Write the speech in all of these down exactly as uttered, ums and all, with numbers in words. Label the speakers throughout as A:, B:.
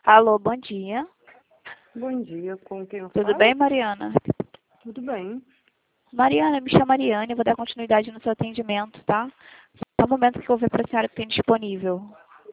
A: Alô, bom dia.
B: Bom dia, com quem eu
A: Tudo
B: falo?
A: bem, Mariana?
B: Tudo bem.
A: Mariana, me chamo Mariana e vou dar continuidade no seu atendimento, tá? Só um momento que eu vou ver para a senhora que tem disponível.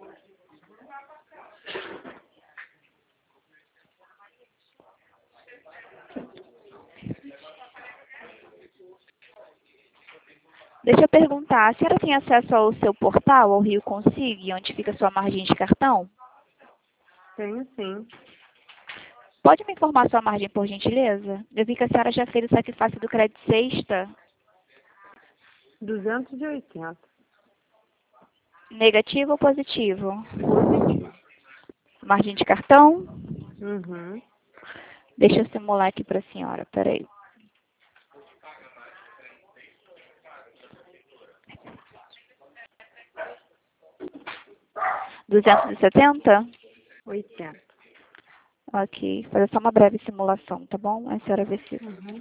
A: Deixa eu perguntar, a senhora tem acesso ao seu portal, ao Rio Consigue, onde fica a sua margem de cartão?
B: Tenho sim.
A: Pode me informar sua margem, por gentileza? Eu vi que a senhora já fez o sacrifício do crédito sexta.
B: duzentos e oitenta.
A: Negativo ou positivo?
B: Positivo.
A: Margem de cartão?
B: Uhum.
A: Deixa eu simular aqui para a senhora, peraí. duzentos e setenta?
B: oitenta.
A: Ok, fazer só uma breve simulação, tá bom? A senhora vê se...
B: Uhum.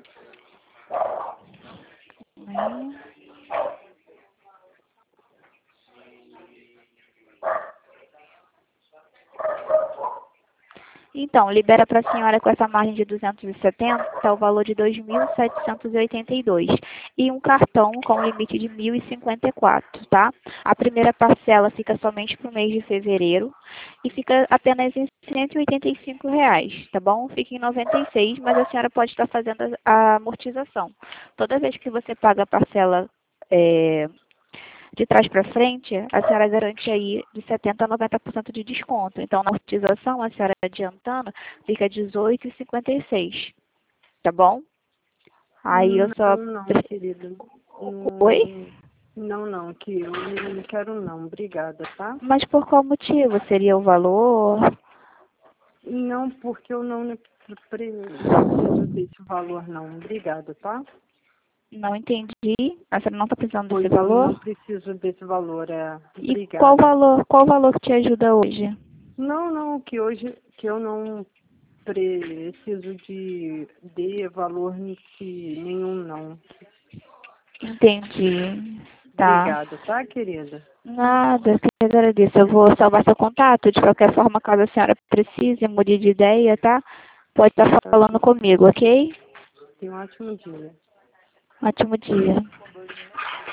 A: Então, libera para a senhora com essa margem de duzentos e setenta o valor de dois mil setecentos e oitenta e dois e um cartão com limite de mil e cinquenta e quatro, tá? A primeira parcela fica somente para o mês de fevereiro e fica apenas em cento e oitenta e cinco reais, tá bom? Fica em noventa e seis, mas a senhora pode estar fazendo a a amortização. Toda vez que você paga a parcela é, de trás para frente, a senhora garante aí de setenta a noventa por cento de desconto. Então, na amortização, a senhora adiantando, fica dezoito reais e cinquenta e seis centavos, tá bom? Aí eu só...
B: Não, não, querido.
A: Oi?
B: Não, não, que eu não quero não. Obrigada, tá?
A: Mas por qual motivo? Seria o valor?
B: Não, porque eu não preciso desse valor não. Obrigada, tá?
A: Não entendi. A senhora não está precisando desse
B: Pois eu não
A: valor?
B: preciso desse valor, é.
A: E qual
B: Obrigada.
A: valor, qual valor que te ajuda hoje?
B: Não, não, que hoje que eu não preciso de, de valor nesse nenhum, não.
A: Entendi. Tá.
B: Obrigada, tá, querida?
A: Nada, que agradeço. Eu vou salvar seu contato. De qualquer forma, caso a senhora precise, mude de ideia, tá? Pode estar
B: Tá
A: falando
B: bom.
A: comigo, ok?
B: Tenha um ótimo dia.
A: Ótimo dia.